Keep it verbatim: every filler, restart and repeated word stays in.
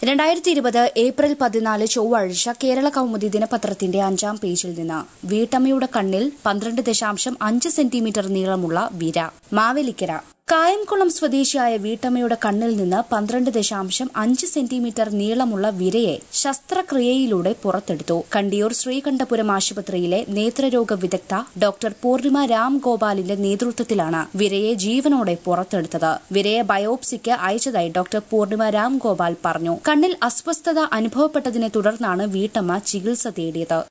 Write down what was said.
രണ്ടായിരത്തി ഇരുപത് ഏപ്രിൽ പതിനാല് ചൊവ്വാഴ്ച കേരള കൗമുദി ദിനപത്രത്തിന്റെ അഞ്ചാം പേജിൽ നിന്ന് വീട്ടമ്മയുടെ കണ്ണിൽ പന്ത്രണ്ട് ദശാംശം അഞ്ച് സെന്റിമീറ്റർ നീളമുള്ള വിര. മാവേലിക്കര കായംകുളം സ്വദേശിയായ വീട്ടമ്മയുടെ കണ്ണിൽ നിന്ന് പന്ത്രണ്ട് ദശാംശം അഞ്ച് സെന്റിമീറ്റർ നീളമുള്ള വിരയെ ശസ്ത്രക്രിയയിലൂടെ പുറത്തെടുത്തു. കണ്ടിയൂർ ശ്രീകണ്ഠപുരം ആശുപത്രിയിലെ നേത്രരോഗ വിദഗ്ധ ഡോക്ടർ പൂർണിമ രാംഗോപാലിന്റെ നേതൃത്വത്തിലാണ് വിരയെ ജീവനോടെ പുറത്തെടുത്തത്. വിരയെ ബയോപ്സിക്ക് അയച്ചതായി ഡോക്ടർ പൂർണിമ രാംഗോപാൽ പറഞ്ഞു. കണ്ണിൽ അസ്വസ്ഥത അനുഭവപ്പെട്ടതിനെ തുടർന്നാണ് വീട്ടമ്മ ചികിത്സ തേടിയത്.